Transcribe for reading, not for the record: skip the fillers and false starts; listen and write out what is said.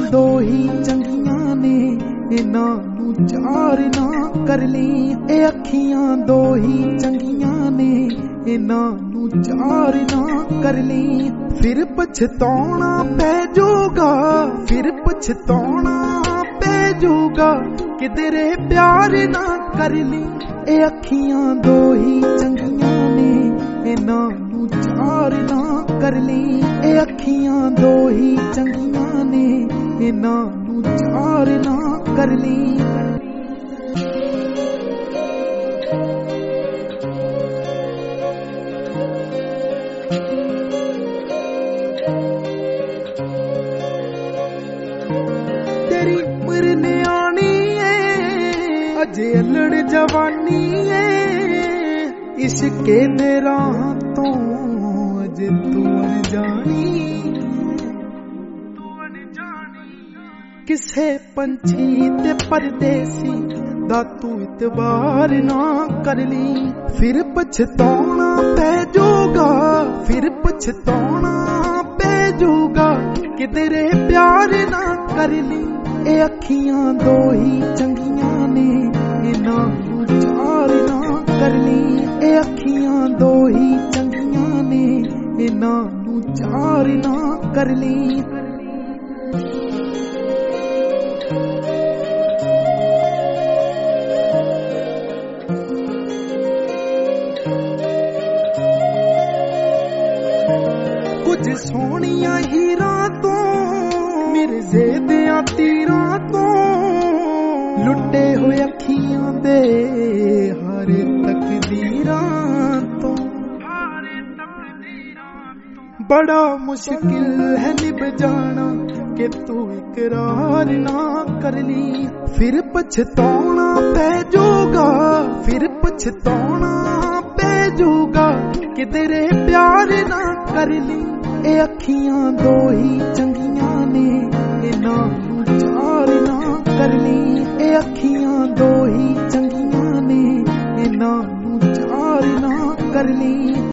दो ही चंगियां ने, इन्हां नू चार ना कर ली। ए अखियां दो ही चंगियां ने, इन्हां नू चार ना कर ली। फिर पछताना पै जाऊगा, फिर पछताना पै जाऊगा, किधरे प्यार ना कर ली। ए अखियां दो ही चंगियां ने, इन्हां नू चार ना कर ली। ए अखियां दो ही चंगियां ने, इन्हां नू चार ना कर ली। तेरी उम्र न्याणी है, अजे अल्लड़ जवानी है, इश्के दे राह तो अजे तू अनजानी। किसे पंछी ते परदेसी दा तू इतबार ना कर ली। फिर पछताना पै जाऊगा, फिर पछताना पै जाऊगा, किधरे प्यार ना कर ली। ए अखियां दो ही चंगियां ने, इन्हां नू चार ना कर ली। ए अखियां दो ही चंगियां ने, इन्हां नू चार ना कर ली। कुछ सोहणियां हीरां तो मिर्जे दियां तीरां तो, लुटे हुए अखियां दे हर तकदीरां तो। बड़ा मुश्किल है निभ जाना कि तू इकरार ना कर ली। फिर पछताना पै जाऊगा, फिर पछताना पै जाऊगा, किधरे प्यार ना कर ली। ए अखियां दो ही चंगियां ने,